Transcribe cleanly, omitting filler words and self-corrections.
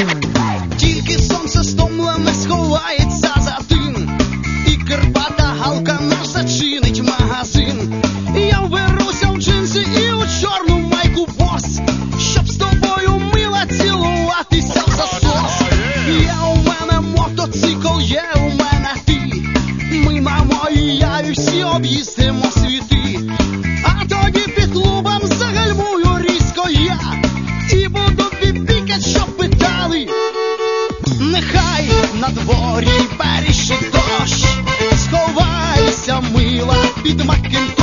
Тільки сонце стомлене сховається за тин, і Карпата Галка наш зачинить магазин. Я вберуся в джинси і у чорну майку бос, щоб з тобою, мила, цілуватися в засос. Є у мене мотоцикл, є у мене ти, ми, мамо, і я, і всі об'їздимо світи. А тоді під клубом загальмую різко я, і буду бібікать, щоб питали. Нехай на дворі перший дощ, сховайся, мила, під Макінтош.